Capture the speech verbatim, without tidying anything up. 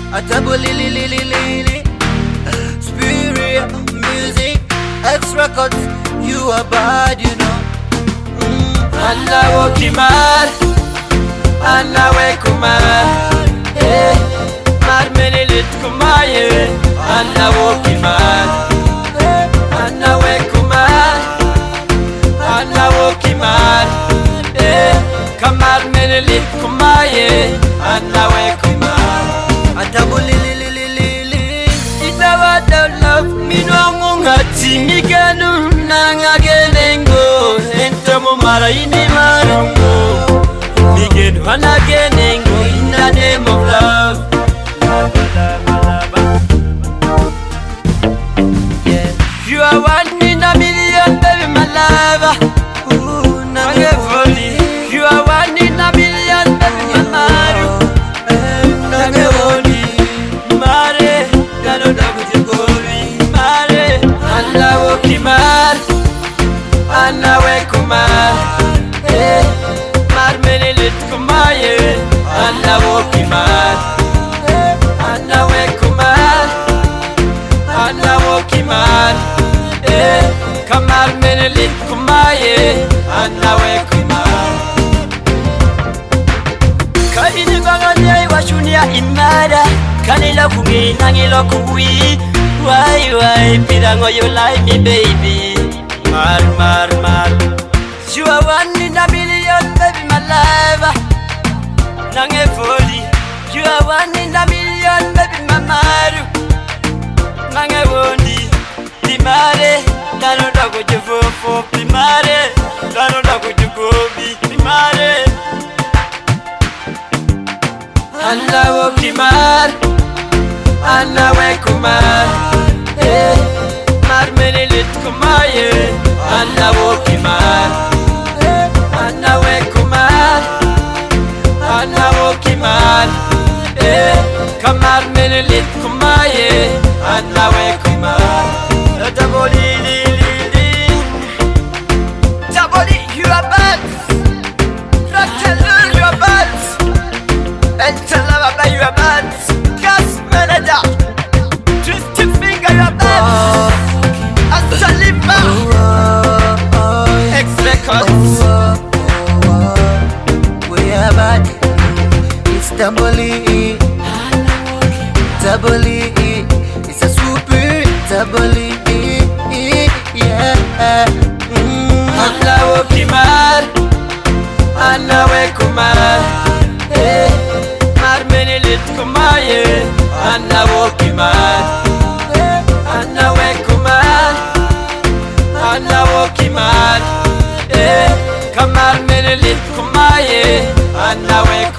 A double li li li li li li. Spirit music, X records. You are bad, you know. Anna Wokimar, Anna Wekumar, eh, Marmenilit Kumaye, Anna Wokimar, Anna Wekumar, Anna Wokimar, eh, Kamar Menilit Kumaye, Anna Wekumar. A double li li li li li li. Itawa don't love me no ngati miganu nangagenengo. Mara ini marango, begin one again in the name of love. Yeah. You are one in a million, baby, my lover. Ooh, Nagevoli. You are one in a million, baby, my maru. Nagevoli. Mare, Gano Dagujigori. Mare, Anna Wokimar, Anna Wekumar. Marmenilit Kumaye, Anna Wokimar, Anna Wekumar, Anna Wokimar, eh, Kamar Menilit Kumaye, Anna Wekumar. Kaini bangane washunia imara, kanila kumi nangilo kuwi, why why pirango you like me baby, mar mar mar. You are one in a million, baby, my lover. Nangevoli. You are one in a million, baby, my maru. Nangewondi. Primare, Lano Dago Jevofo. Primare, Lano Dago Jugobi. Primare. Anna Wokimar, Anna Wekumar. Eh, Marmenilit Kumaye, Anna Wokimar. Anna Wekumar, Anna Wokimar, eh, Kamar Menilit Kumaye, Anna Wekumar. Taboli li li li, Taboli, you are bad. Fractal, you are bad. And Talababa, you are bad. Gas Melada, Twisted Finger, you are bad. Asalima, X Records. It's double E, double E, it's a super double E, yeah. Anna Wokimar, Anna Wekumar, eh, Marmenilit Kumaye, Anna Wokimar, Anna Wekumar, Anna Wokimar, eh, Kamar Menilit Kumaye, Anna Wekumar.